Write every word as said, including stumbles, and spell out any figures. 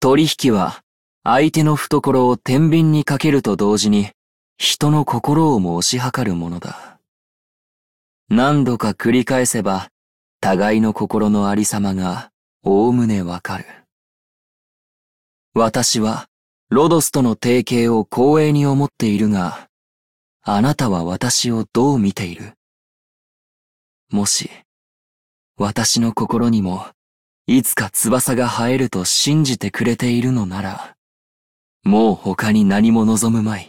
取引は相手の懐を天秤にかけると同時に人の心をも推し量るものだ。何度か繰り返せば互いの心のありさまがおおむねわかる。私はロドスとの提携を光栄に思っているが、あなたは私をどう見ている？もし、私の心にもいつか翼が生えると信じてくれているのなら、もう他に何も望むまい。